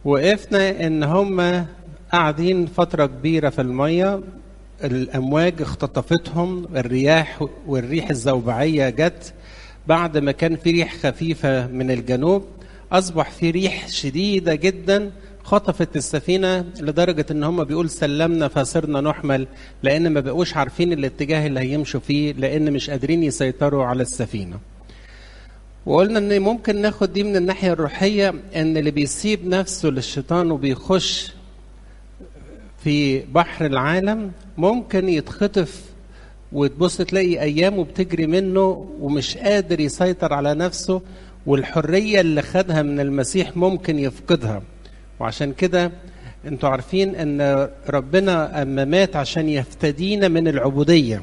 وقفنا ان هم قاعدين فترة كبيرة في المية، الامواج اختطفتهم، والريح الزوبعية جت. بعد ما كان في ريح خفيفة من الجنوب اصبح في ريح شديدة جدا خطفت السفينة، لدرجة ان هم بيقول سلمنا فصرنا نحمل، لان ما بقوش عارفين الاتجاه اللي هيمشوا فيه، لان مش قادرين يسيطروا على السفينة. وقلنا ان ممكن ناخد دي من الناحية الروحية، ان اللي بيسيب نفسه للشيطان وبيخش في بحر العالم ممكن يتخطف، وتبص تلاقي ايامه بتجري منه ومش قادر يسيطر على نفسه، والحرية اللي خدها من المسيح ممكن يفقدها. وعشان كده انتوا عارفين ان ربنا اما مات عشان يفتدينا من العبودية،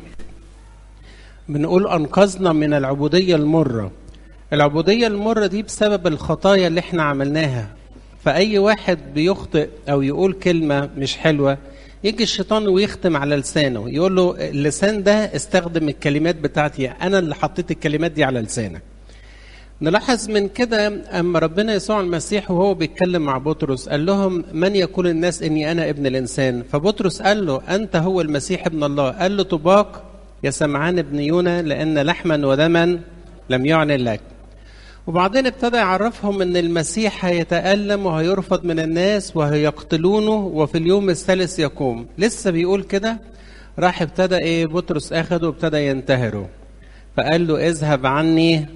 بنقول انقذنا من العبودية المرة. العبودية المرة دي بسبب الخطايا اللي احنا عملناها. فأي واحد بيخطئ أو يقول كلمة مش حلوة، يجي الشيطان ويختم على لسانه، يقول له اللسان ده استخدم الكلمات بتاعتي، أنا اللي حطيت الكلمات دي على لسانك. نلاحظ من كده أما ربنا يسوع المسيح وهو بيتكلم مع بطرس قال لهم من يقول الناس إني أنا ابن الإنسان؟ فبطرس قال له أنت هو المسيح ابن الله. قال له طباق يا سمعان ابن يونا، لأن لحما ودما لم يعلن لك. وبعدين ابتدى يعرفهم ان المسيح هيتألم وهيرفض من الناس وهيقتلونه وفي اليوم الثالث يقوم. لسه بيقول كده، راح ابتدى بطرس اخده وابتدى ينتهره، فقال له اذهب عني.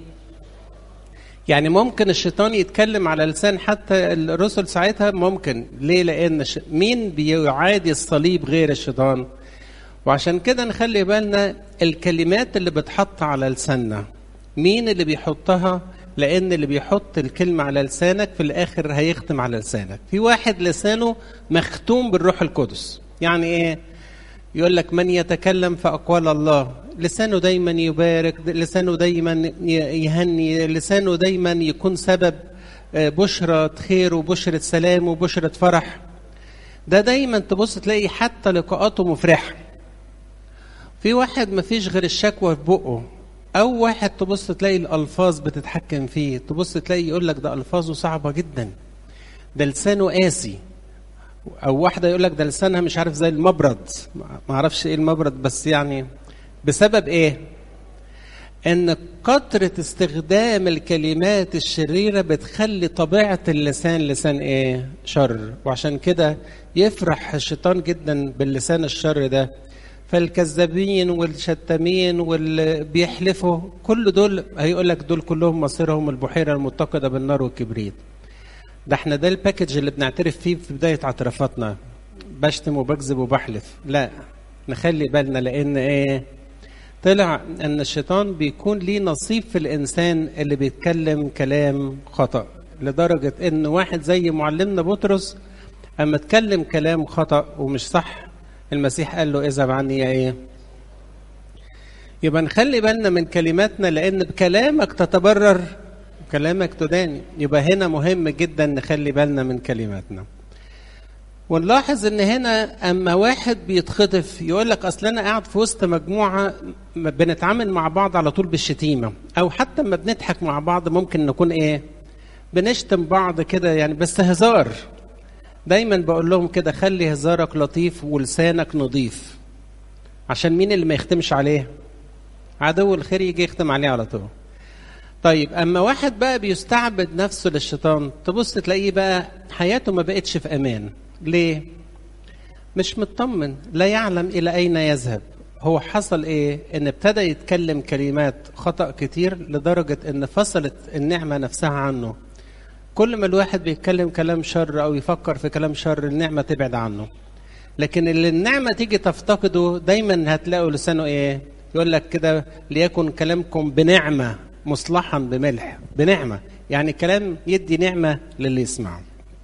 يعني ممكن الشيطان يتكلم على لسان حتى الرسل ساعتها، ممكن. ليه؟ لان مين بيعادي الصليب غير الشيطان؟ وعشان كده نخلي بالنا الكلمات اللي بتحط على لساننا مين اللي بيحطها، لأن اللي بيحط الكلمة على لسانك في الآخر هيختم على لسانك. في واحد لسانه مختوم بالروح القدس، يعني إيه؟ يقول لك من يتكلم في أقوال الله، لسانه دايما يبارك، لسانه دايما يهني، لسانه دايما يكون سبب بشرة خير وبشرة سلام وبشرة فرح. ده دايما تبص تلاقي حتى لقاءاته مفرحة. في واحد مفيش غير الشكوى في بقه، أو واحد تبص تلاقي الألفاظ بتتحكم فيه، تبص تلاقي يقول لك ده ألفاظه صعبة جدا، ده لسانه قاسي. أو واحدة يقول لك ده لسانها مش عارف زي المبرد، ما عرفش إيه المبرد، بس يعني بسبب إيه؟ إن كترة استخدام الكلمات الشريرة بتخلي طبيعة اللسان لسان شر. وعشان كده يفرح الشيطان جدا باللسان الشر ده. فالكذابين والشتامين واللي بيحلفوا كل دول هيقول لك دول كلهم مصيرهم البحيرة المتقدة بالنار والكبريت. ده احنا ده الباكج اللي بنعترف فيه في بداية اعترافاتنا، بشتم وبكذب وبحلف. لا، نخلي بالنا، لأن طلع أن الشيطان بيكون ليه نصيب في الإنسان اللي بيتكلم كلام خطأ، لدرجة أن واحد زي معلمنا بطرس أما اتكلم كلام خطأ ومش صح، المسيح قال له اذهب عني يا يبقى نخلي بالنا من كلماتنا، لأن بكلامك تتبرر وكلامك تدان. يبقى هنا مهم جدا نخلي بالنا من كلماتنا. ونلاحظ ان هنا اما واحد بيتخطف يقول لك اصل انا قاعد في وسط مجموعة بنتعامل مع بعض على طول بالشتيمة، او حتى ما بنضحك مع بعض ممكن نكون بنشتم بعض كده، يعني بس هزار. دايما بقول لهم كده خلي هزارك لطيف ولسانك نظيف، عشان مين اللي ما يختمش عليه؟ عدو الخير يجي يختم عليه على طول. طيب اما واحد بقى بيستعبد نفسه للشيطان، تبص تلاقيه بقى حياته ما بقتش في امان. ليه؟ مش مطمن، لا يعلم الى اين يذهب. هو حصل ان ابتدى يتكلم كلمات خطأ كتير، لدرجة ان فصلت النعمة نفسها عنه. كل ما الواحد بيتكلم كلام شر أو يفكر في كلام شر، النعمة تبعد عنه. لكن اللي النعمة تيجي تفتقده دايما هتلاقوا لسانه يقول لك كده ليكن كلامكم بنعمة مصلحا بملح. بنعمة يعني كلام يدي نعمة للي يسمعه.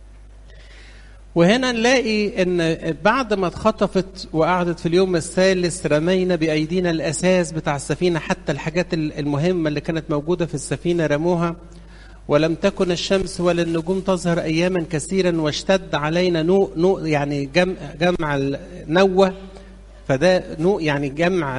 وهنا نلاقي ان بعد ما اتخطفت وقعدت في اليوم الثالث رمينا بأيدينا الأساس بتاع السفينة، حتى الحاجات المهمة اللي كانت موجودة في السفينة رموها. ولم تكن الشمس ولا النجوم تظهر أياما كثيرا، واشتد علينا نوء يعني جمع نوة، فده نوء يعني جمع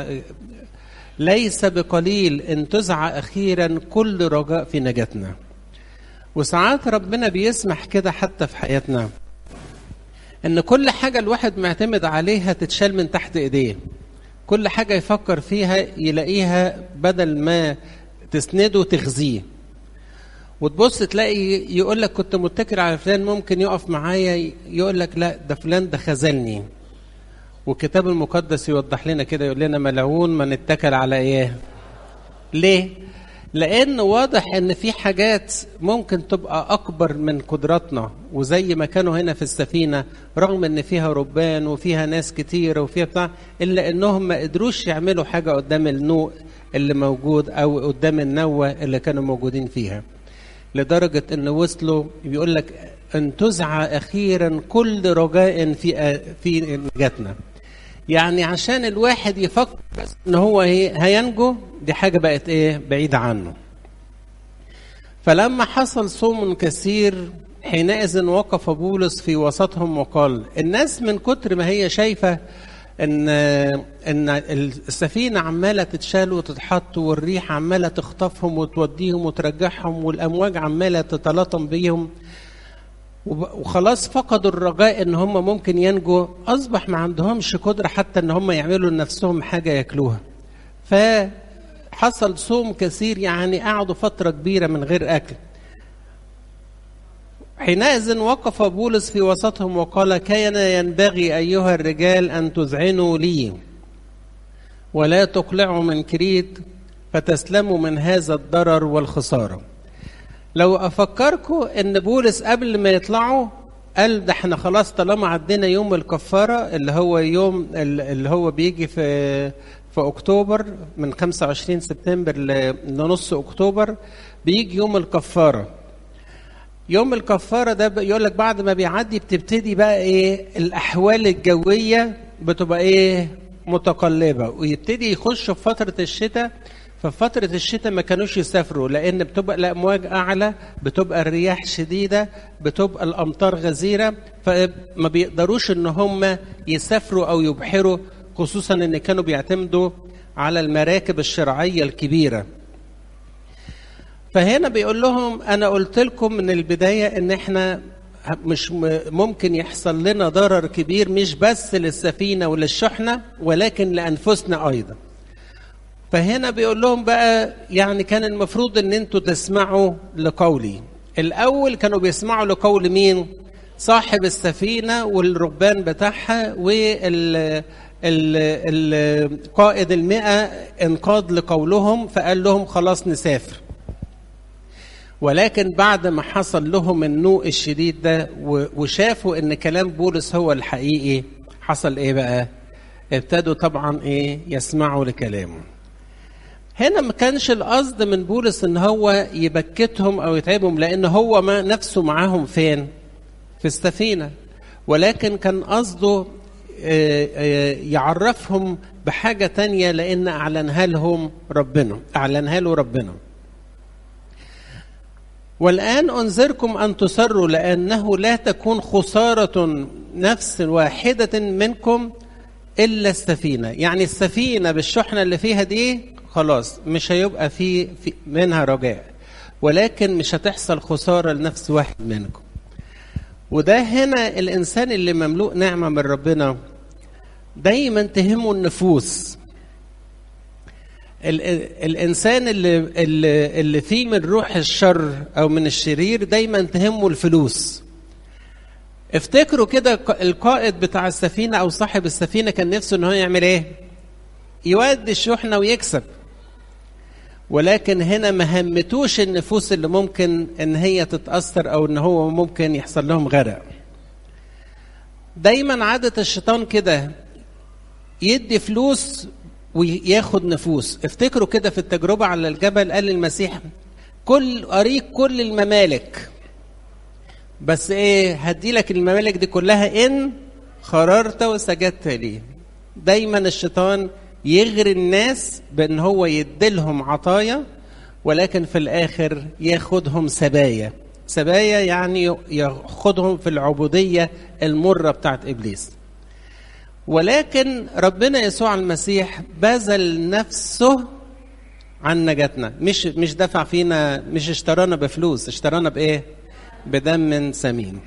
ليس بقليل، انتزع أخيرا كل رجاء في نجاتنا. وساعات ربنا بيسمح كده حتى في حياتنا، ان كل حاجة الواحد معتمد عليها تتشال من تحت ايديه. كل حاجة يفكر فيها يلاقيها بدل ما تسنده تخزيه. وتبص تلاقي يقول لك كنت متكل على فلان ممكن يقف معايا، يقول لك لا ده فلان ده خذلني. والكتاب المقدس يوضح لنا كده، يقول لنا ملعون من اتكل على ايه. ليه؟ لأن واضح ان في حاجات ممكن تبقى اكبر من قدراتنا، وزي ما كانوا هنا في السفينة رغم ان فيها ربان وفيها ناس كتير وفيها بتاع، الا انهم ما قدروش يعملوا حاجة قدام النوء اللي موجود او قدام النوة اللي كانوا موجودين فيها. لدرجة ان وصلوا بيقول لك ان تزع اخيرا كل رجاء في نجاتنا. يعني عشان الواحد يفكر بس ان هو هينجو، دي حاجة بقت بعيدة عنه. فلما حصل صوم كثير حينئذ وقف بولس في وسطهم وقال. الناس من كتر ما هي شايفة ان السفينة عمالة تتشال وتتحط، والريح عمالة تخطفهم وتوديهم وترجعهم، والامواج عمالة تتلاطم بيهم، وخلاص فقدوا الرجاء ان هم ممكن ينجوا. اصبح ما عندهمش قدرة حتى ان هم يعملوا لنفسهم حاجة ياكلوها. فحصل صوم كثير، يعني قعدوا فترة كبيرة من غير اكل. حينئذ وقف بولس في وسطهم وقال كان ينبغي أيها الرجال أن تذعنوا لي ولا تقلعوا من كريت فتسلموا من هذا الضرر والخسارة. لو أفكركم أن بولس قبل ما يطلعوا قال ده احنا خلاص طالما عدينا يوم الكفارة اللي هو يوم اللي هو بيجي في أكتوبر من 25 سبتمبر لنص أكتوبر، بيجي يوم الكفارة. يوم الكفارة ده يقول لك بعد ما بيعدي بتبتدي بقى الأحوال الجوية بتبقى متقلبة، ويبتدي يخشوا في فترة الشتاء. ففي فترة الشتاء ما كانوش يسافروا لأن بتبقى الأمواج أعلى، بتبقى الرياح شديدة، بتبقى الأمطار غزيرة، فما بيقدروش إن هم يسافروا أو يبحروا، خصوصا إن كانوا بيعتمدوا على المراكب الشراعية الكبيرة. فهنا بيقول لهم أنا قلت لكم من البداية إن إحنا مش ممكن يحصل لنا ضرر كبير، مش بس للسفينة وللشحنة ولكن لأنفسنا أيضا. فهنا بيقول لهم بقى يعني كان المفروض إن أنتوا تسمعوا لقولي. الأول كانوا بيسمعوا لقول مين؟ صاحب السفينة والربان بتاعها والقائد 100 انقاد لقولهم، فقال لهم خلاص نسافر. ولكن بعد ما حصل لهم النوء الشديد ده وشافوا ان كلام بولس هو الحقيقي، حصل بقى؟ ابتدوا طبعا يسمعوا لكلامه. هنا ما كانش القصد من بولس ان هو يبكتهم او يتعبهم، لان هو ما نفسه معاهم فين؟ في السفينة. ولكن كان قصده يعرفهم بحاجة تانية، لان اعلنها له ربنا. والآن أنذركم أن تسروا، لأنه لا تكون خسارة نفس واحدة منكم إلا السفينة. يعني السفينة بالشحنة اللي فيها دي خلاص مش هيبقى في منها رجاء، ولكن مش هتحصل خسارة لنفس واحد منكم. وده هنا الإنسان اللي مملوء نعمة من ربنا دايما تهمه النفوس. الإنسان اللي فيه من روح الشر أو من الشرير دايما تهمه الفلوس. افتكروا كده القائد بتاع السفينة أو صاحب السفينة كان نفسه إنه يعمل يودي الشحنة ويكسب. ولكن هنا ما همتوش النفوس اللي ممكن إن هي تتأثر أو إن هو ممكن يحصل لهم غرق. دايما عادة الشيطان كده يدي فلوس وياخد نفوس. افتكروا كده في التجربة على الجبل قال المسيح أريك كل الممالك، بس هدي لك الممالك دي كلها إن خررت وسجدت لي. دايما الشيطان يغري الناس بأن هو يديلهم عطايا، ولكن في الآخر ياخدهم سبايا يعني ياخدهم في العبودية المرة بتاعت إبليس. ولكن ربنا يسوع المسيح بذل نفسه عن نجاتنا. مش دفع فينا، مش اشترانا بفلوس، اشترانا بايه؟ بدم ثمين.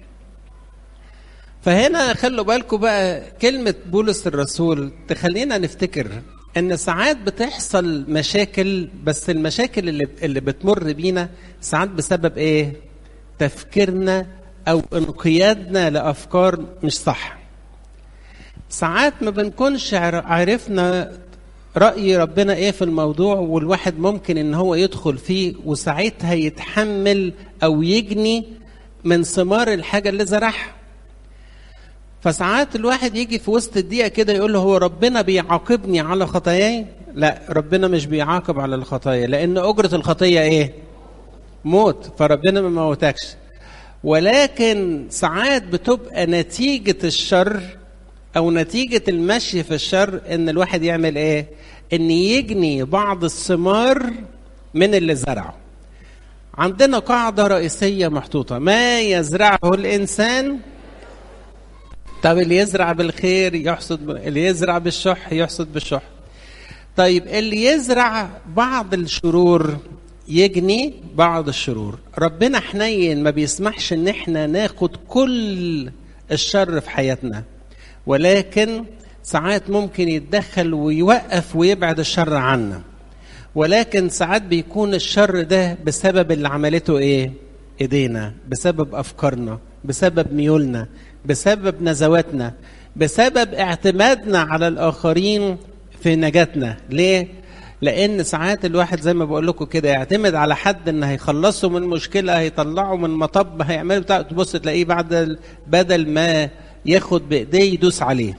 فهنا خلوا بالكم بقى كلمة بولس الرسول تخلينا نفتكر ان ساعات بتحصل مشاكل، بس المشاكل اللي بتمر بينا ساعات بسبب ايه؟ تفكيرنا او انقيادنا لافكار مش صح. ساعات ما بنكونش عرفنا رأي ربنا ايه في الموضوع، والواحد ممكن ان هو يدخل فيه وساعتها يتحمل او يجني من ثمار الحاجة اللي زرعها. فساعات الواحد يجي في وسط الدقيقة كده يقول له هو ربنا بيعاقبني على خطاياي؟ لا، ربنا مش بيعاقب على الخطايا، لأن أجرة الخطية ايه؟ موت. فربنا ما موتكش، ولكن ساعات بتبقى نتيجة الشر أو نتيجة المشي في الشر إن الواحد يعمل إيه؟ إن يجني بعض الثمار من اللي زرعه. عندنا قاعدة رئيسية محطوطة: ما يزرعه الإنسان. طب اللي يزرع بالخير يحصد، اللي يزرع بالشح يحصد بالشح. طيب اللي يزرع بعض الشرور يجني بعض الشرور. ربنا حنين، ما بيسمحش إن إحنا ناخد كل الشر في حياتنا، ولكن ساعات ممكن يتدخل ويوقف ويبعد الشر عنا. ولكن ساعات بيكون الشر ده بسبب اللي عملته ايه؟ ايدينا، بسبب افكارنا، بسبب ميولنا، بسبب نزواتنا، بسبب اعتمادنا على الاخرين في نجاتنا. ليه؟ لان ساعات الواحد زي ما بقول لكم كده يعتمد على حد ان هيخلصه من مشكله، هيطلعه من مطب، هيعمله بتاع، تبص تلاقيه بدل ما ياخد بايديه يدوس عليه.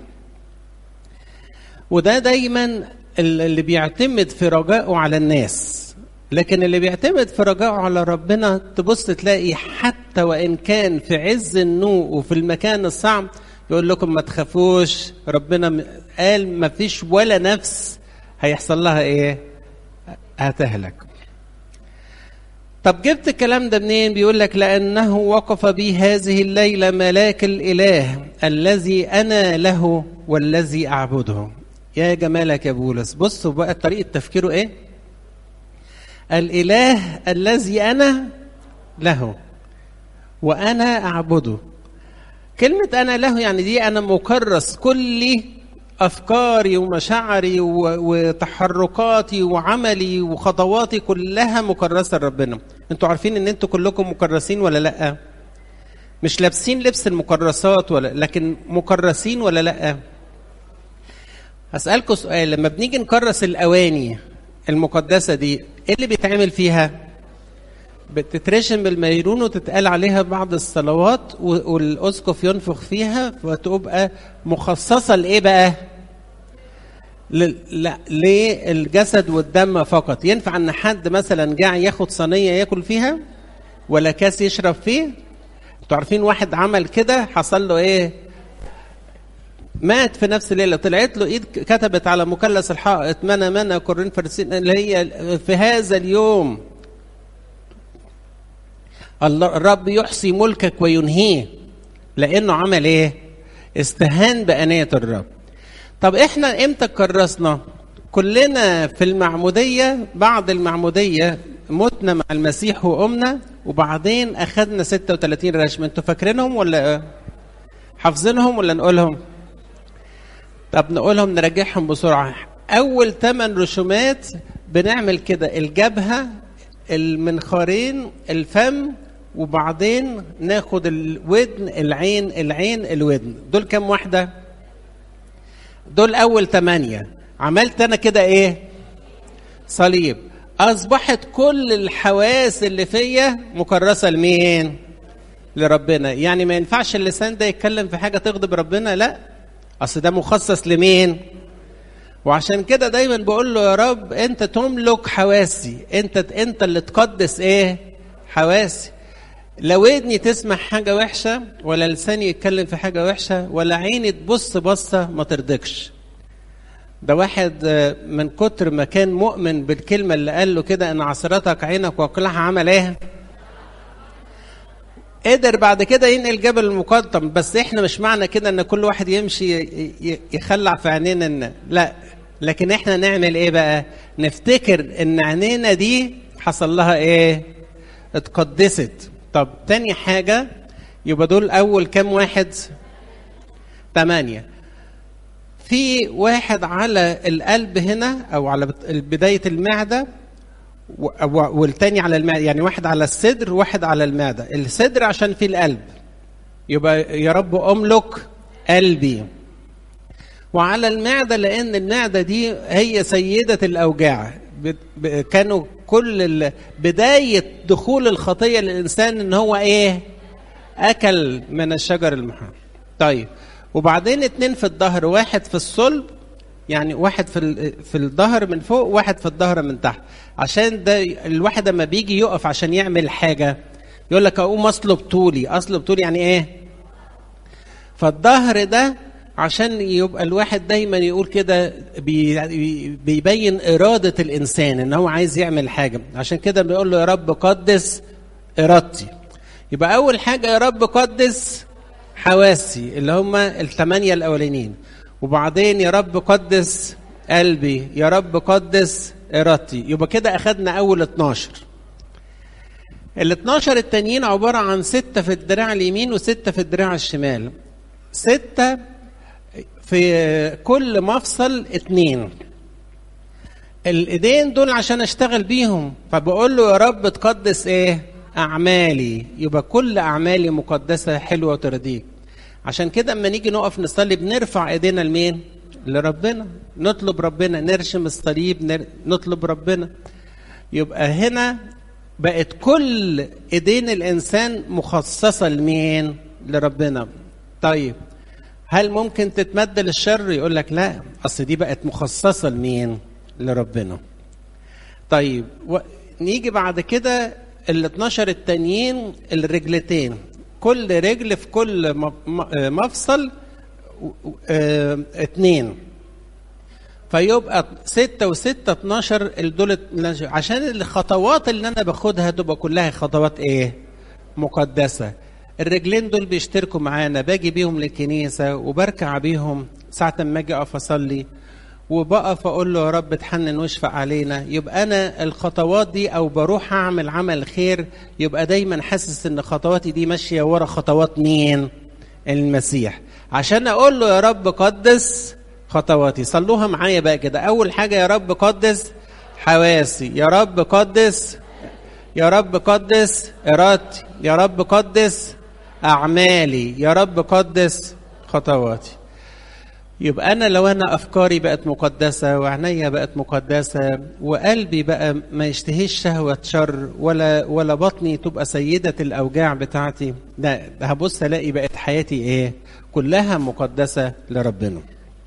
وده دايما اللي بيعتمد في رجائه على الناس. لكن اللي بيعتمد في رجائه على ربنا تبص تلاقي حتى وان كان في عز النوء وفي المكان الصعب يقول لكم ما تخافوش، ربنا قال ما فيش ولا نفس هيحصل لها ايه؟ هتهلك. طب جبت الكلام ده منين؟ بيقول لك لأنه وقف بي هذه الليلة ملاك الإله الذي أنا له والذي أعبده. يا جمالك يا بولس. بصوا بقى طريقة تفكيره إيه؟ الإله الذي أنا له وأنا أعبده. كلمة أنا له يعني دي أنا مكرس، كل أفكاري ومشاعري وتحركاتي وعملي وخطواتي كلها مكرسة لربنا. انتوا عارفين ان انتوا كلكم مكرسين ولا لأ؟ مش لابسين لبس المكرسات ولا، لكن مكرسين ولا لأ؟ هسألكوا سؤال: لما بنيجي نكرس الأواني المقدسة دي ايه اللي بيتعمل فيها؟ بتترشم بالميرون وتتقال عليها بعض الصلوات والأسقف ينفخ فيها وتبقى مخصصة لإيه بقى؟ للجسد والدم فقط. ينفع ان حد مثلا جاع ياخد صينية ياكل فيها ولا كاس يشرب فيه؟ انتوا عارفين واحد عمل كده حصل له ايه؟ مات في نفس الليلة. طلعت له ايد كتبت على مثلث الحائط منا كورين فرسين، اللي هي في هذا اليوم الرب يحصي ملكك وينهيه. لانه عمل ايه؟ استهان بأنية الرب. طب احنا امتى كرسنا؟ كلنا في المعمودية. بعد المعمودية متنا مع المسيح وقمنا، وبعدين اخذنا 36 رشم. انتوا فاكرينهم ولا حافظينهم ولا نقولهم؟ طب نقولهم نرجعهم بسرعة. اول 8 رشومات بنعمل كده: الجبهة، المنخارين، الفم، وبعدين ناخد الودن، العين الودن. دول كم واحدة؟ دول أول 8. عملت أنا كده إيه؟ صليب. أصبحت كل الحواس اللي فيا مكرسة لمين؟ لربنا. يعني ما ينفعش اللسان ده يتكلم في حاجة تغضب ربنا، لا، أصل ده مخصص لمين؟ وعشان كده دايما بقول له يا رب أنت تملك حواسي، أنت اللي تقدس إيه؟ حواسي. لا ودني تسمع حاجة وحشة، ولا لساني يتكلم في حاجة وحشة، ولا عيني تبص بصة ما ترضكش. ده واحد من كتر ما كان مؤمن بالكلمة اللي قال له كده ان عصرتك عينك وقلعها، عمل ايه؟ قدر بعد كده ينقل جبل المقطم. بس احنا مش معنى كده ان كل واحد يمشي يخلع في عينينا، لا، لكن احنا نعمل ايه بقى؟ نفتكر ان عينينا دي حصل لها ايه؟ اتقدست. طب تاني حاجة، يبقى دول اول كام واحد؟ 8. في واحد على القلب هنا او على بداية المعدة، والتاني على المعدة، يعني واحد على الصدر وواحد على المعدة. الصدر عشان في القلب، يبقى يا رب املك قلبي. وعلى المعدة لان المعدة دي هي سيدة الاوجاع. كانوا كل بداية دخول الخطية للإنسان إن هو إيه؟ أكل من الشجر المحرم. طيب، وبعدين 2 في الظهر، واحد في الصلب، يعني واحد في الظهر من فوق، واحد في الظهر من تحت. عشان ده الواحد لما بيجي يقف عشان يعمل حاجة يقول لك أقوم أصلب طولي. أصلب طولي يعني إيه؟ فالظهر ده عشان يبقى الواحد دايما يقول كده، بيبين إرادة الإنسان إن هو عايز يعمل حاجة. عشان كده بيقول له يا رب قدس إرادتي. يبقى أول حاجة يا رب قدس حواسي اللي هم 8 الأولانيين، وبعدين يا رب قدس قلبي، يا رب قدس إرادتي. يبقى كده أخدنا أول 12. ال12 التانيين عبارة عن 6 في الدراع اليمين و6 في الدراع الشمال. 6 في كل مفصل 2. الايدين دول عشان اشتغل بيهم، فبقول له يا رب تقدس ايه؟ اعمالي. يبقى كل اعمالي مقدسه حلوه وترضيك. عشان كده اما نيجي نقف نصلي بنرفع ايدينا لمين؟ لربنا، نطلب ربنا، نرشم الصليب، نطلب ربنا. يبقى هنا بقت كل ايدين الانسان مخصصه لمين؟ لربنا. طيب، هل ممكن تتمد للشر؟ يقول لك لا، اصل دي بقت مخصصه لمين؟ لربنا. طيب، نيجي بعد كده ال12 التانيين، الرجلتين، كل رجل في كل مفصل 2. فيبقى 6 و6 12 دول. عشان الخطوات اللي انا باخدها تبقى كلها خطوات ايه؟ مقدسه. الرجلين دول بيشتركوا معانا، باجي بيهم للكنيسة وبركع بيهم ساعة ما اجي اقف اصلي، وبقف اقول له يا رب تحنن واشفق علينا. يبقى انا الخطوات دي او بروح اعمل عمل خير، يبقى دايما حاسس ان خطواتي دي ماشية ورا خطوات مين؟ المسيح. عشان اقول له يا رب قدس خطواتي. صلوها معايا بقى كده. اول حاجة يا رب قدس حواسي، يا رب قدس، يا رب قدس إرادتي، يا رب قدس أعمالي، يا رب قدس خطواتي. يبقى أنا لو أنا أفكاري بقت مقدسة وعينيا بقت مقدسة وقلبي بقى ما يشتهيش شهوة شر ولا بطني تبقى سيدة الأوجاع بتاعتي، ده هبص ألاقي بقت حياتي إيه؟ كلها مقدسة لربنا.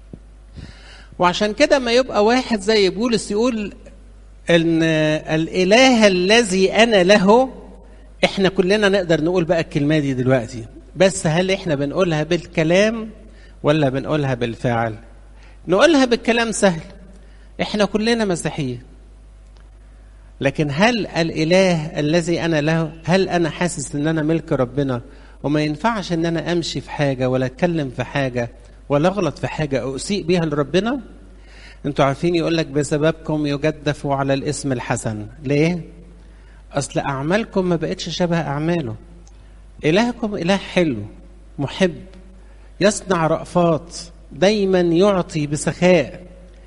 وعشان كده ما يبقى واحد زي بولس يقول ان الاله الذي انا له، احنا كلنا نقدر نقول بقى الكلمه دي دلوقتي، بس هل احنا بنقولها بالكلام ولا بنقولها بالفعل؟ نقولها بالكلام سهل، احنا كلنا مسيحيين، لكن هل الاله الذي انا له، هل انا حاسس ان انا ملك ربنا وما ينفعش ان انا امشي في حاجه ولا اتكلم في حاجه ولا اغلط في حاجه اسيء بيها لربنا؟ انتوا عارفين يقول لك بسببكم يجدف على الاسم الحسن. ليه؟ اصل اعمالكم ما بقتش شبه اعماله. الهكم اله حلو محب يصنع رأفات، دايما يعطي بسخاء،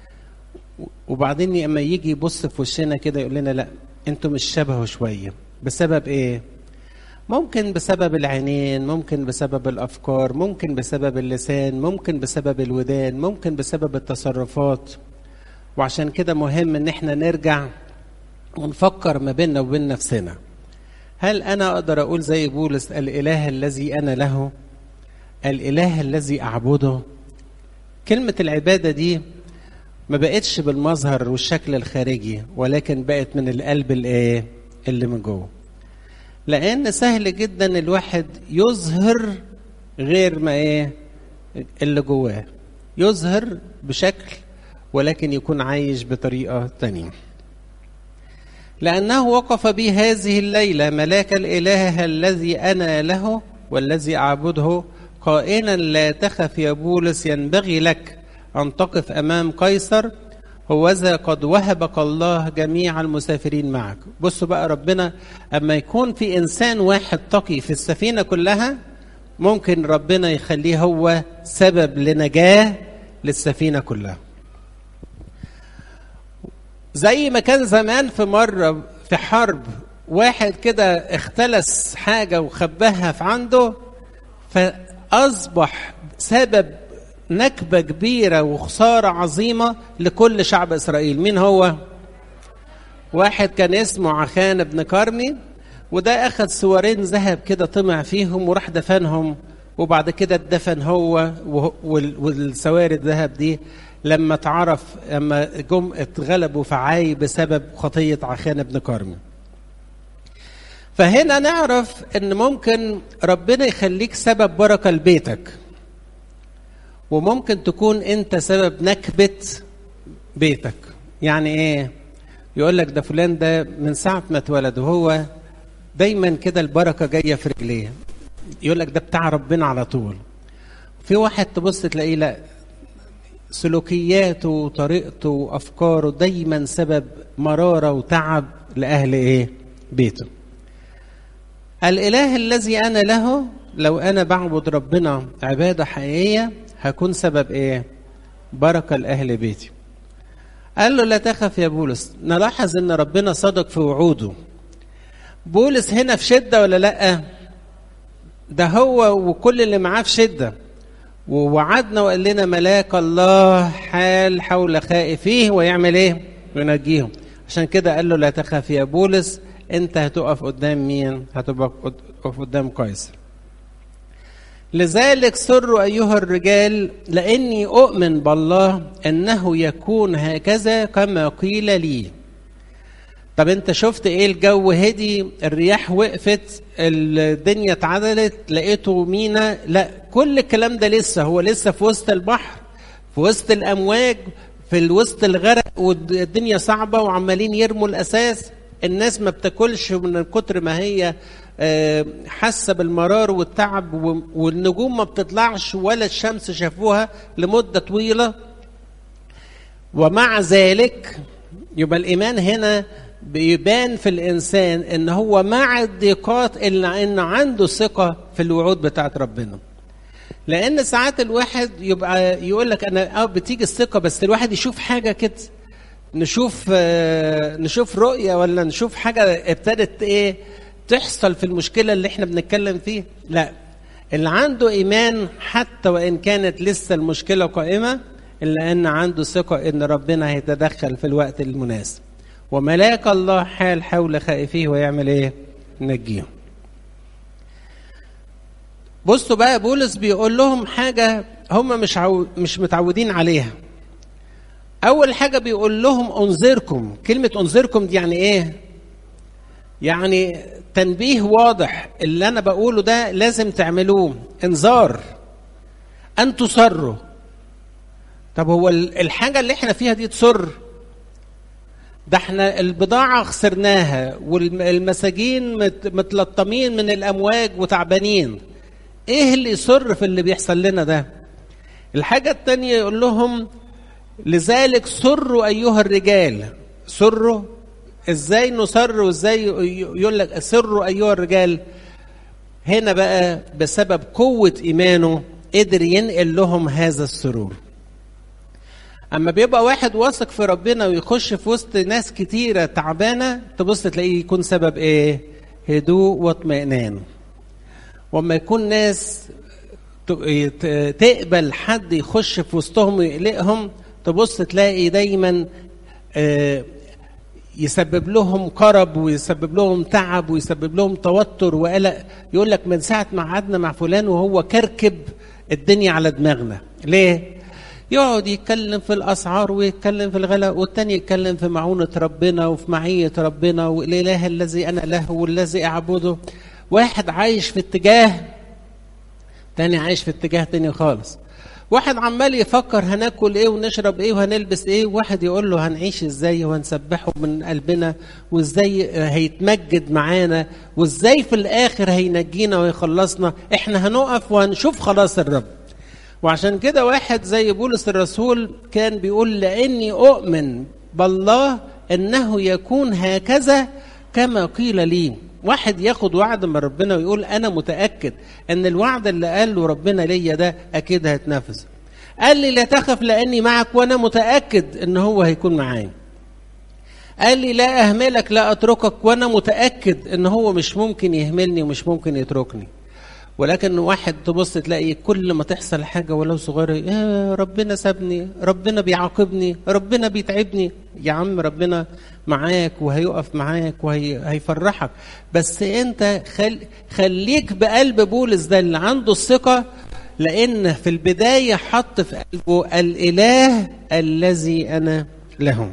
وبعدين لما يجي يبص في وشنا كده يقول لنا لا انتوا مش شبهه شويه. بسبب ايه؟ ممكن بسبب العينين، ممكن بسبب الافكار، ممكن بسبب اللسان، ممكن بسبب الودان، ممكن بسبب التصرفات. وعشان كده مهم ان احنا نرجع ونفكر ما بيننا وبين نفسنا، هل انا اقدر اقول زي بولس الاله الذي انا له، الاله الذي اعبده؟ كلمة العبادة دي ما بقتش بالمظهر والشكل الخارجي، ولكن بقت من القلب اللي من جوه. لان سهل جدا الواحد يظهر غير ما اللي جواه، يظهر بشكل ولكن يكون عايش بطريقة تانية. لأنه وقف بي هذه الليلة ملاك الإله الذي أنا له والذي أعبده قائلا لا تخف يا بولس، ينبغي لك أن تقف أمام قيصر، هوذا قد وهبك الله جميع المسافرين معك. بصوا بقى ربنا اما يكون في انسان واحد تقي في السفينه كلها، ممكن ربنا يخليه هو سبب لنجاه للسفينه كلها. زي ما كان زمان في مره في حرب واحد كده اختلس حاجه وخباها في عنده، فاصبح سبب نكبة كبيرة وخسارة عظيمة لكل شعب إسرائيل. مين هو؟ واحد كان اسمه عخان بن كرمي، وده أخذ سوارين ذهب كده طمع فيهم وراح دفنهم، وبعد كده اتدفن هو والسواري الذهب دي لما اتعرف، لما جم اتغلبوا في عاي بسبب خطية عخان بن كرمي. فهنا نعرف ان ممكن ربنا يخليك سبب بركة لبيتك، وممكن تكون انت سبب نكبة بيتك. يعني ايه؟ يقول لك ده فلان ده من ساعة ما اتولد وهو دايما كده البركة جاية في رجليه، يقول لك ده بتاع ربنا على طول. في واحد تبص تلاقيه لا، سلوكياته وطريقته وافكاره دايما سبب مرارة وتعب لأهل ايه؟ بيته. الإله الذي أنا له، لو أنا بعبد ربنا عبادة حقيقية هكون سبب ايه؟ بركة لأهل بيتي. قال له لا تخف يا بولس. نلاحظ ان ربنا صدق في وعوده. بولس هنا في شدة ولا لأ؟ ده هو وكل اللي معاه في شدة، ووعدنا وقال لنا ملاك الله حال حول خائفيه ويعمل ايه؟ وينجيهم. عشان كده قال له لا تخف يا بولس، انت هتقف قدام مين؟ هتقف قدام قيصر. لذلك سروا أيها الرجال، لأني أؤمن بالله أنه يكون هكذا كما قيل لي. طب أنت شفت إيه؟ الجو هدي، الرياح وقفت، الدنيا اتعدلت، لقيته مينا؟ لا، كل الكلام ده لسه هو لسه في وسط البحر، في وسط الأمواج، في وسط الغرق، والدنيا صعبة وعمالين يرموا الأساس. الناس ما بتاكلش من كتر ما هي حاسه بالمرار والتعب، والنجوم ما بتطلعش ولا الشمس شافوها لمده طويله. ومع ذلك يبقى الايمان هنا بيبان في الانسان ان هو مع الضيقات الا ان عنده ثقه في الوعود بتاعت ربنا. لان ساعات الواحد يبقى يقول لك انا بتيجي الثقه، بس الواحد يشوف حاجه كده، نشوف رؤيه ولا نشوف حاجه ابتدت ايه تحصل في المشكلة اللي احنا بنتكلم فيه. لا، اللي عنده إيمان حتى وإن كانت لسه المشكلة قائمة، إلا أن عنده ثقة إن ربنا هيتدخل في الوقت المناسب. وملاك الله حال حول خائفيه ويعمل إيه؟ ينجيهم. بصوا بقى بولس بيقول لهم حاجة هم مش متعودين عليها. أول حاجة بيقول لهم أنذركم. كلمة أنذركم دي يعني إيه؟ يعني تنبيه واضح، اللي أنا بقوله ده لازم تعملوه، انذار أن تصروا. طب هو الحاجة اللي احنا فيها دي تصر؟ ده احنا البضاعة خسرناها، والمساجين متلطمين من الأمواج وتعبانين. ايه اللي يصر في اللي بيحصل لنا ده؟ الحاجة التانية يقول لهم لذلك سروا أيها الرجال. سروا ازاي؟ نصر وازاي؟ يقول لك سروا ايها الرجال. هنا بقى بسبب قوة ايمانه قدر ينقل لهم هذا السرور. اما بيبقى واحد واثق في ربنا ويخش في وسط ناس كتيرة تعبانة، تبص تلاقيه يكون سبب ايه؟ هدوء واطمئنان. وما يكون ناس تقبل حد يخش في وسطهم ويقلقهم، تبص تلاقي دايما يسبب لهم كرب ويسبب لهم تعب ويسبب لهم توتر وقلق. يقول لك من ساعة ما قعدنا مع فلان وهو كركب الدنيا على دماغنا. ليه؟ يقعد يتكلم في الأسعار ويتكلم في الغلاء، والتاني يتكلم في معونة ربنا وفي معية ربنا والإله الذي أنا له والذي أعبده. واحد عايش في اتجاه، تاني عايش في اتجاه تاني خالص. واحد عمال يفكر هناكل ايه ونشرب ايه وهنلبس ايه، واحد يقول له هنعيش ازاي وهنسبحه من قلبنا، وازاي هيتمجد معانا، وازاي في الاخر هينجينا ويخلصنا. احنا هنقف وهنشوف خلاص الرب. وعشان كده واحد زي بولس الرسول كان بيقول لاني اؤمن بالله انه يكون هكذا كما قيل لي. واحد ياخد وعد من ربنا ويقول انا متاكد ان الوعد اللي قاله ربنا ليا ده اكيد هيتنفذ. قال لي لا تخف لاني معك، وانا متاكد ان هو هيكون معايا. قال لي لا اهملك لا اتركك، وانا متاكد ان هو مش ممكن يهملني ومش ممكن يتركني. ولكن واحد تبص تلاقي كل ما تحصل حاجه ولو صغيره، يا ربنا سابني، ربنا بيعاقبني، ربنا بيتعبني. يا عم ربنا معاك وهيقف معاك وهيفرحك، بس انت خليك بقلب بولس ده اللي عنده الثقه، لان في البدايه حط في قلبه الاله الذي انا له.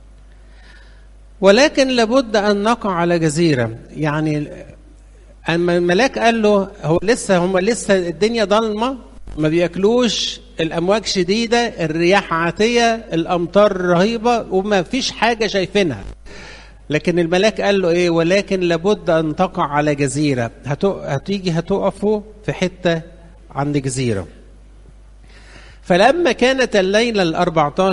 ولكن لابد ان نقع على جزيره. يعني اما الملاك قال له هم لسه الدنيا ضلمه، ما بياكلوش، الامواج شديده، الرياح عاتيه، الامطار رهيبه، وما فيش حاجه شايفينها. لكن الملاك قال له ايه؟ ولكن لابد ان تقع على جزيره، هتقفوا في حته عند جزيره. فلما كانت الليله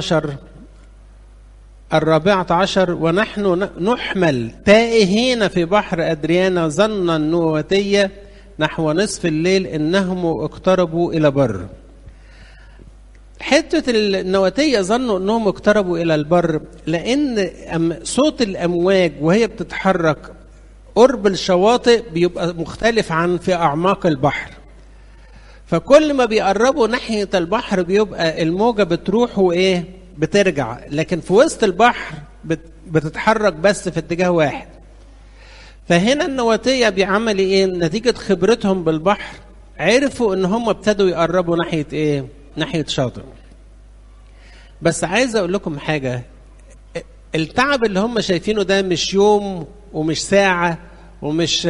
14 ونحن نحمل تائهين في بحر أدريانا، ظن النواتية نحو نصف الليل إنهم اقتربوا إلى بر. حتة النواتية ظنوا إنهم اقتربوا إلى البر لأن صوت الأمواج وهي بتتحرك قرب الشواطئ بيبقى مختلف عن في أعماق البحر. فكل ما بيقربوا ناحية البحر بيبقى الموجة بتروح وإيه؟ بترجع. لكن في وسط البحر بتتحرك بس في اتجاه واحد. فهنا النواتية بعمل ايه؟ نتيجة خبرتهم بالبحر عرفوا ان هم ابتدوا يقربوا ناحية ايه؟ ناحية شاطئ. بس عايز اقول لكم حاجة، التعب اللي هم شايفينه ده مش يوم ومش ساعة ومش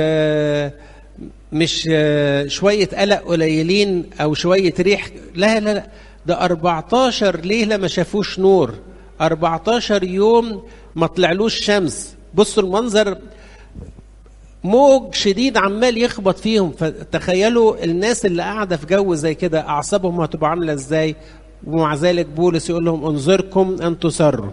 شوية قلق قليلين او شوية ريح، لا لا لا، ده 14 ليلة ما شافوش نور، 14 يوم ما طلعلوش شمس. بصوا المنظر، موج شديد عمال يخبط فيهم. فتخيلوا الناس اللي قاعدة في جو زي كده أعصابهم هتبقى عاملة ازاي. ومع ذلك بولس يقول لهم انظركم أن تسروا.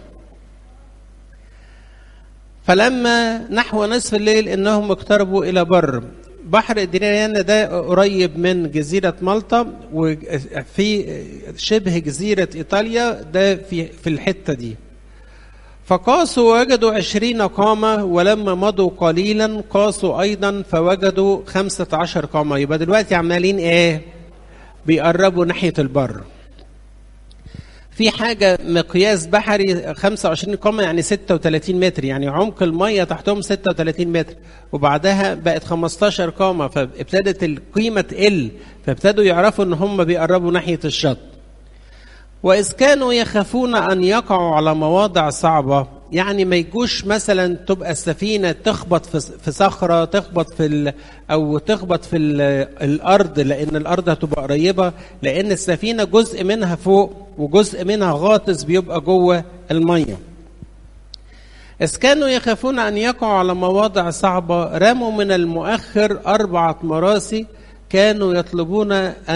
فلما نحو نصف الليل إنهم اقتربوا إلى بر. بحر ادريانا ده قريب من جزيرة مالطا، وفي شبه جزيرة إيطاليا ده في الحتة دي. فقاسوا ووجدوا 20 قامة، ولما مضوا قليلا قاسوا أيضا فوجدوا 15 قامة. يبقى دلوقتي عمالين إيه؟ بيقربوا ناحية البر. في حاجة مقياس بحري 25 قامة يعني 36 متر، يعني عمق المية تحتهم 36 متر، وبعدها بقت 15 قامة، فابتدت القيمة تقل، فابتدوا يعرفوا ان هم بيقربوا ناحية الشط. وإذ كانوا يخافون أن يقعوا على مواضع صعبة، يعني ما يجوش مثلا تبقى السفينة تخبط في صخرة، تخبط أو تخبط في الأرض، لأن الأرض هتبقى قريبة، لأن السفينة جزء منها فوق وجزء منها غاطس بيبقى جوه المية. إذ كانوا يخافون أن يقعوا على مواضع صعبة، رموا من المؤخر 4 مراسي، كانوا يطلبون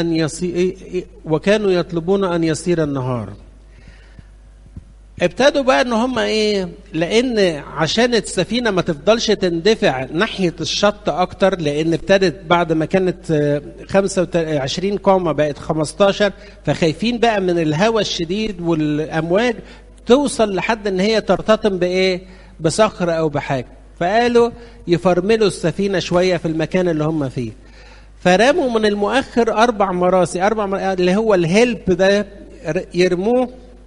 أن يصير النهار. ابتدوا بقى ان هم ايه، لان عشان السفينة ما تفضلش تندفع ناحية الشط اكتر، لان ابتدت بعد ما كانت 25 قامة بقت 15، فخايفين بقى من الهواء الشديد والامواج توصل لحد ان هي ترتطم بايه، بصخر او بحاجة. فقالوا يفرملوا السفينة شوية في المكان اللي هم فيه. فرموا من المؤخر 4 مراسي، اللي هو الهلب ده، يرموه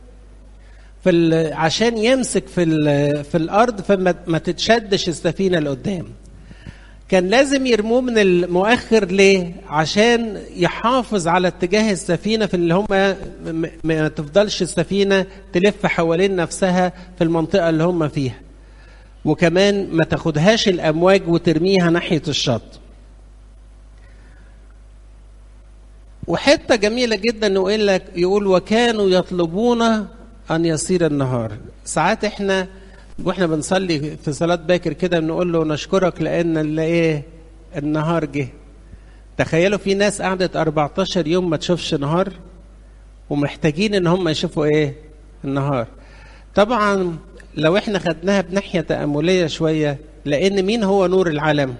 عشان يمسك في الارض فما تتشدش السفينه لقدام. كان لازم يرموه من المؤخر ليه؟ عشان يحافظ على اتجاه السفينه في اللي هم ما تفضلش السفينه تلف حوالين نفسها في المنطقه اللي هم فيها، وكمان ما تاخدهاش الامواج وترميها ناحيه الشط. وحته جميله جدا يقول وكانوا يطلبون أن يصير النهار. ساعات إحنا وإحنا بنصلي في صلاة باكر كده بنقول له نشكرك لأن النهار جه. تخيلوا في ناس قعدت 14 يوم ما تشوفش نهار، ومحتاجين ان هم يشوفوا ايه؟ النهار. طبعا لو احنا خدناها بناحية تأملية شوية، لان مين هو نور العالم؟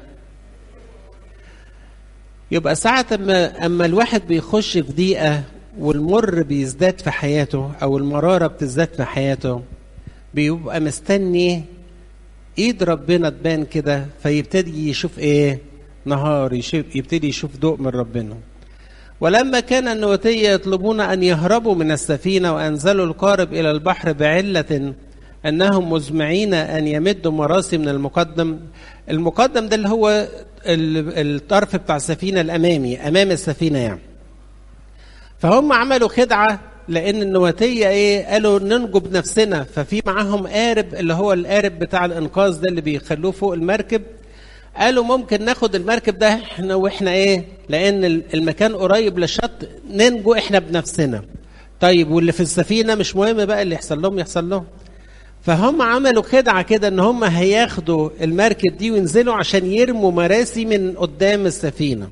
يبقى ساعة اما الواحد بيخش في ضيقة والمر بيزداد في حياته او المرارة بتزداد في حياته، بيبقى مستني ايد ربنا تبان كده، فيبتدي يشوف ايه؟ نهار، يبتدي يشوف ضوء من ربنا. ولما كان النوتية يطلبون أن يهربوا من السفينة وأنزلوا القارب إلى البحر بعلة أنهم مزمعين أن يمدوا مراسي من المقدم. المقدم ده اللي هو الطرف بتاع السفينة الأمامي، أمام السفينة يعني. فهم عملوا خدعة، لأن النوتية إيه؟ قالوا ننجو بنفسنا، ففي معاهم قارب اللي هو القارب بتاع الإنقاذ ده اللي بيخلوه فوق المركب. قالوا ممكن ناخد المركب ده احنا واحنا ايه؟ لان المكان قريب للشط، ننجو احنا بنفسنا. طيب واللي في السفينه مش مهم بقى، اللي يحصل لهم يحصل لهم. فهم عملوا خدعه كده ان هم هياخدوا المركب دي وينزلوا عشان يرموا مراسي من قدام السفينه.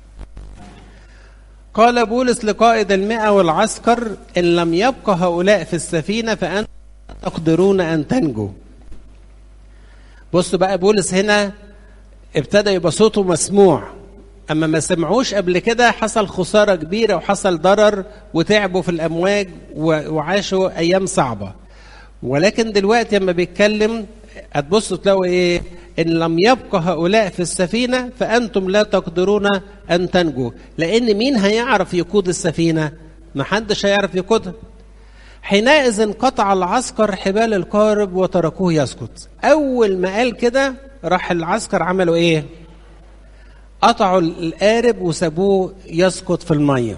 قال بولس لقائد 100 والعسكر: ان لم يبقى هؤلاء في السفينه فانتم تقدرون ان تنجوا. بصوا بقى، بولس هنا ابتدى يبقى صوته مسموع. اما ما سمعوش قبل كده حصل خسارة كبيرة وحصل ضرر وتعبوا في الامواج وعاشوا ايام صعبة. ولكن دلوقتي اما بيتكلم هتبصوا تلاقوا ايه؟ ان لم يبقى هؤلاء في السفينة فانتم لا تقدرون ان تنجوا. لان مين هيعرف يقود السفينة؟ محدش هيعرف يقودها. حينئذ قطع العسكر حبال القارب وتركوه يسقط. اول ما قال كده راح العسكر عملوا ايه؟ قطعوا القارب وسابوه يسقط في الميه.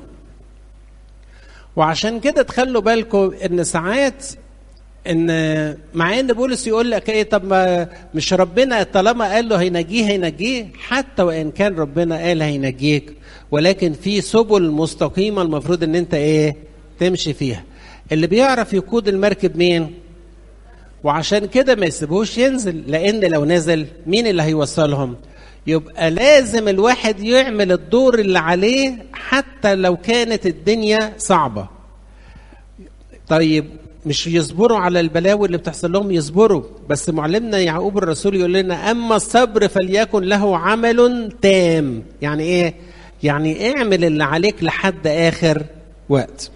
وعشان كده تخلوا بالكم ان ساعات ان مع ان بولس يقول لك ايه؟ طب ما مش ربنا طالما قال له هينجيه، حتى وان كان ربنا قال هينجيك، ولكن في سبل مستقيمه المفروض ان انت ايه؟ تمشي فيها. اللي بيعرف يقود المركب مين؟ وعشان كده ما يسيبوش ينزل، لان لو نزل مين اللي هيوصلهم؟ يبقى لازم الواحد يعمل الدور اللي عليه حتى لو كانت الدنيا صعبة. طيب مش يصبروا على البلاوي اللي بتحصل لهم، يصبروا، بس معلمنا يعقوب الرسول يقول لنا: اما الصبر فليكن له عمل تام. يعني ايه؟ يعني اعمل اللي عليك لحد اخر وقت.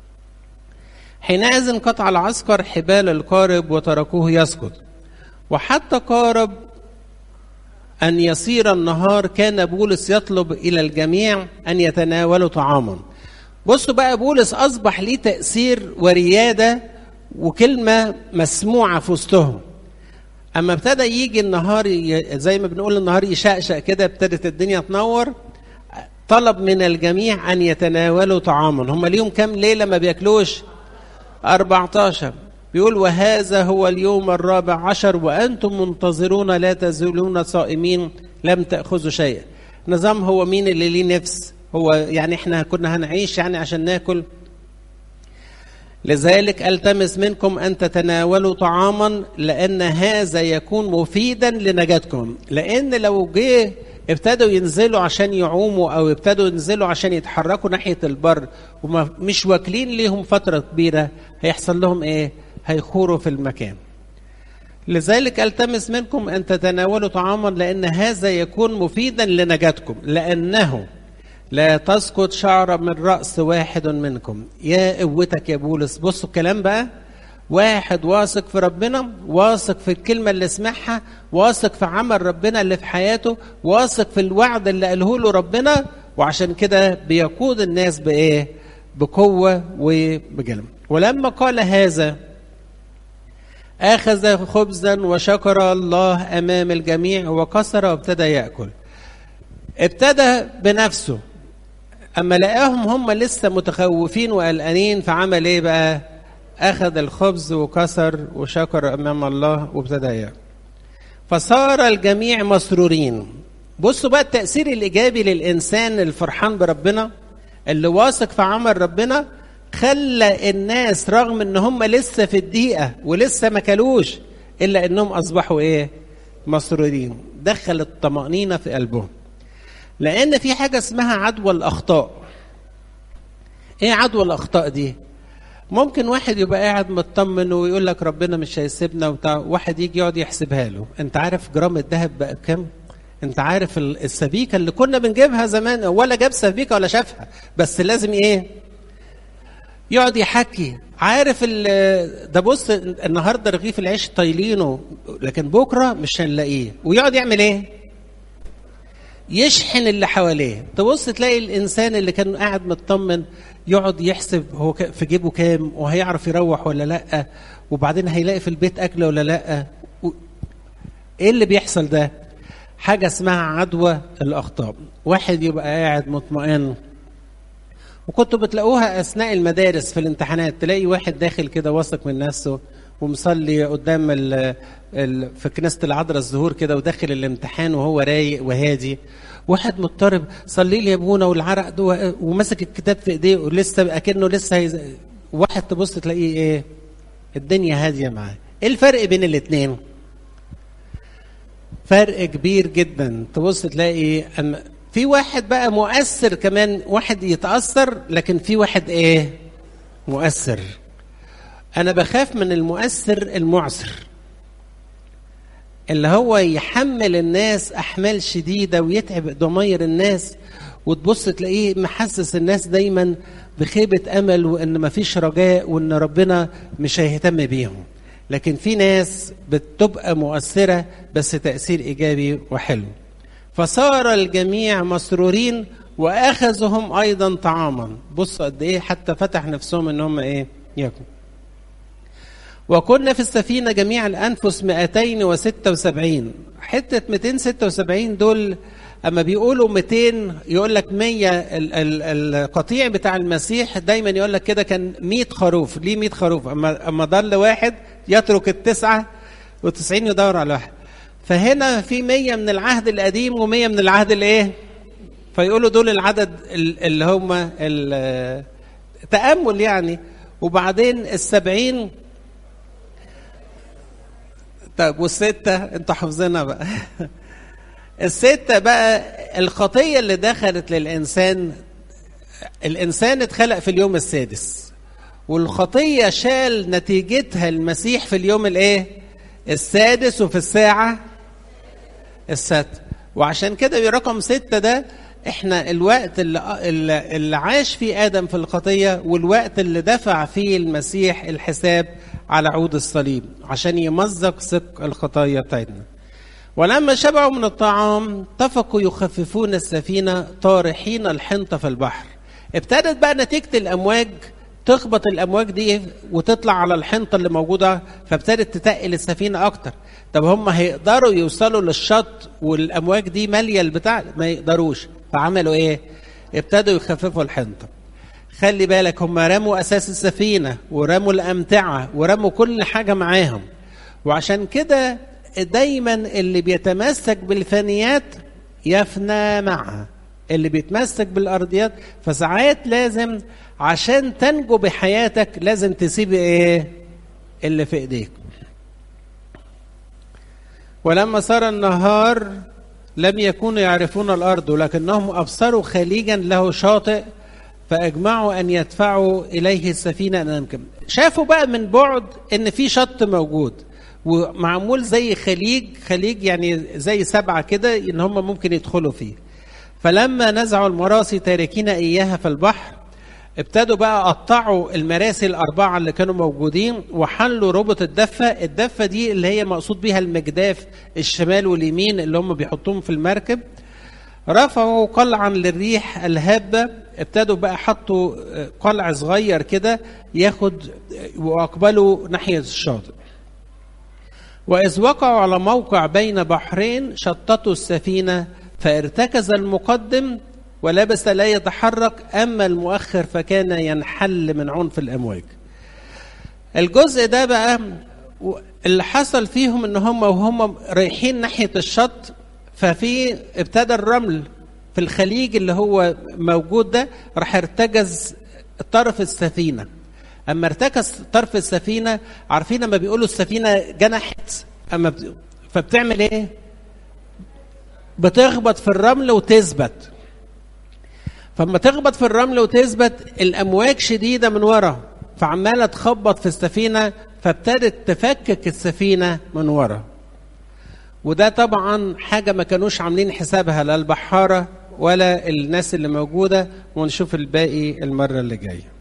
حينئذ قطع العسكر حبال القارب وتركوه يسقط. وحتى قارب أن يصير النهار كان بولس يطلب إلى الجميع أن يتناولوا طعاما. بصوا بقى، بولس أصبح ليه تأثير وريادة وكلمة مسموعة في وسطهم. أما ابتدى يجي النهار زي ما بنقول النهار يشقشق كده، ابتدت الدنيا تنور، طلب من الجميع أن يتناولوا طعاما. هم ليهم كم ليلة ما بيأكلوش؟ 14. بيقول: وهذا هو اليوم 14 وأنتم منتظرون لا تزولون صائمين لم تأخذوا شيئا. نظام هو مين اللي ليه نفس؟ هو يعني احنا كنا هنعيش يعني عشان ناكل؟ لذلك ألتمس منكم أن تتناولوا طعاما لأن هذا يكون مفيدا لنجاتكم. لأن لو جه ابتدوا ينزلوا عشان يعوموا أو ابتدوا ينزلوا عشان يتحركوا ناحية البر ومش واكلين ليهم فترة كبيرة، هيحصل لهم ايه؟ هيخوروا في المكان. لذلك ألتمس منكم أن تتناولوا طعاما لأن هذا يكون مفيدا لنجاتكم، لأنه لا تسقط شعرة من رأس واحد منكم. يا قوتك يا بولس! بصوا الكلام بقى، واحد واثق في ربنا، واثق في الكلمة اللي سمعها، واثق في عمل ربنا اللي في حياته، واثق في الوعد اللي قاله له ربنا، وعشان كده بيقود الناس بإيه؟ بقوة وبجلم. ولما قال هذا أخذ خبزا وشكر الله أمام الجميع وكسر وابتدى يأكل. ابتدى بنفسه، أما لقاهم هم لسه متخوفين وقلقانين، فعمل إيه بقى؟ أخذ الخبز وكسر وشكر أمام الله وابتدى يأكل، فصار الجميع مسرورين. بصوا بقى التأثير الإيجابي للإنسان الفرحان بربنا اللي واثق في عمل ربنا، خلى الناس رغم ان هم لسه في الضيقه ولسه ما كلوش الا انهم اصبحوا ايه؟ مسرورين. دخل الطمأنينة في قلبهم. لان في حاجه اسمها عدوى الاخطاء. ايه عدوى الاخطاء دي؟ ممكن واحد يبقى قاعد مطمن ويقول لك ربنا مش هيسيبنا وبتاع، واحد يجي يقعد يحسبها له، انت عارف جرام الذهب بقى بكام؟ انت عارف السبيكه اللي كنا بنجيبها زمان، ولا جاب سبيكه ولا شافها، بس لازم ايه؟ يقعد يحكي. عارف ده بص النهارده رغيف العيش طايلينه لكن بكره مش هنلاقيه، ويقعد يعمل ايه؟ يشحن اللي حواليه. تبص تلاقي الانسان اللي كان قاعد مطمن يقعد يحسب هو في جيبه كام، وهيعرف يروح ولا لا، وبعدين هيلاقي في البيت اكل ولا لا. ايه اللي بيحصل ده؟ حاجه اسمها عدوى الاخطاء. واحد يبقى قاعد مطمئن، وكنتوا بتلاقوها اثناء المدارس في الامتحانات، تلاقي واحد داخل كده واثق من نفسه ومصلي قدام في كنيسه العذراء الظهور كده، وداخل الامتحان وهو رايق وهادي. واحد مضطرب، صلي لي يا ابونا، والعرق ده، وماسك الكتاب في ايديه ولسه اكنه لسه واحد تبص تلاقيه ايه؟ الدنيا هاديه معاه. ايه الفرق بين الاثنين؟ فرق كبير جدا. تبص تلاقي في واحد بقى مؤثر كمان، واحد يتأثر، لكن في واحد ايه؟ مؤثر. انا بخاف من المؤثر المعسر، اللي هو يحمل الناس احمال شديدة ويتعب ضمير الناس، وتبص تلاقيه محسس الناس دايما بخيبة امل، وان مفيش رجاء، وان ربنا مش هيهتم بيهم. لكن في ناس بتبقى مؤثرة بس تأثير ايجابي وحلو. فصار الجميع مسرورين واخذهم ايضا طعاما. بصوا قد ايه حتى فتح نفسهم ان هم ايه؟ ياكلوا. وكنا في السفينه جميع الانفس 276. حته 276 دول اما بيقولوا 200 يقول لك 100. القطيع بتاع المسيح دايما يقول لك كده كان 100 خروف، ليه 100 خروف؟ اما ضل واحد يترك ال99 يدور على واحد. فهنا في 100 من العهد القديم و100 من العهد الايه؟ فيقولوا دول العدد اللي هم التأمل يعني. وبعدين 70. طيب والستة انتوا حافظينها بقى. الستة بقى الخطية اللي دخلت للإنسان. الإنسان اتخلق في اليوم السادس، والخطية شال نتيجتها المسيح في اليوم الايه؟ السادس، وفي الساعة السادسة. وعشان كده برقم 6 ده احنا الوقت اللي عاش فيه آدم في الخطية، والوقت اللي دفع فيه المسيح الحساب على عود الصليب عشان يمزق سك الخطايا بتاعتنا. ولما شبعوا من الطعام اتفقوا يخففون السفينة طارحين الحنطة في البحر. ابتدت بقى نتيجة الأمواج تخبط الأمواج دي وتطلع على الحنطة اللي موجودة، فابتدت تتقل السفينة أكتر. طب هم هيقدروا يوصلوا للشط والأمواج دي مالية البتاع؟ ما يقدروش. فعملوا إيه؟ ابتدوا يخففوا الحنطة. خلي بالك هم رموا أساس السفينة ورموا الأمتعة ورموا كل حاجة معاهم. وعشان كده دايما اللي بيتمسك بالفانيات يفنى معها، اللي بيتمسك بالأرضيات. فساعات لازم عشان تنجو بحياتك لازم تسيب ايه؟ اللي في ايديك. ولما صار النهار لم يكونوا يعرفون الأرض، ولكنهم أبصروا خليجا له شاطئ فأجمعوا أن يدفعوا إليه السفينة أن يمكن. شافوا بقى من بعد إن في شط موجود ومعمول زي خليج يعني زي 7 كده إن هم ممكن يدخلوا فيه. فلما نزعوا المراسي تاركين إياها في البحر ابتدوا بقى قطعوا المراسي 4 اللي كانوا موجودين وحلوا ربط الدفة. الدفة دي اللي هي مقصود بيها المجداف الشمال واليمين اللي هم بيحطوهم في المركب. رفعوا قلعا للريح الهابة. ابتدوا بقى حطوا قلع صغير كده ياخد واقبلوا ناحية الشاطئ. وإذ وقعوا على موقع بين بحرين شططوا السفينة، فارتكز المقدم ولبس لا يتحرك، أما المؤخر فكان ينحل من عنف الأمواج. الجزء ده بقى اللي حصل فيهم ان هم وهم رايحين ناحية الشط، ففي ابتدى الرمل في الخليج اللي هو موجود ده راح ارتجز طرف السفينة. اما ارتكز طرف السفينة، عارفين لما بيقولوا السفينة جنحت فبتعمل ايه؟ بتخبط في الرمل وتثبت. فلما تخبط في الرمل وتثبت، الامواج شديده من ورا فعماله تخبط في السفينه، فابتدت تفكك السفينه من ورا. وده طبعا حاجه ما كانوش عاملين حسابها لا البحاره ولا الناس اللي موجوده. ونشوف الباقي المره اللي جايه.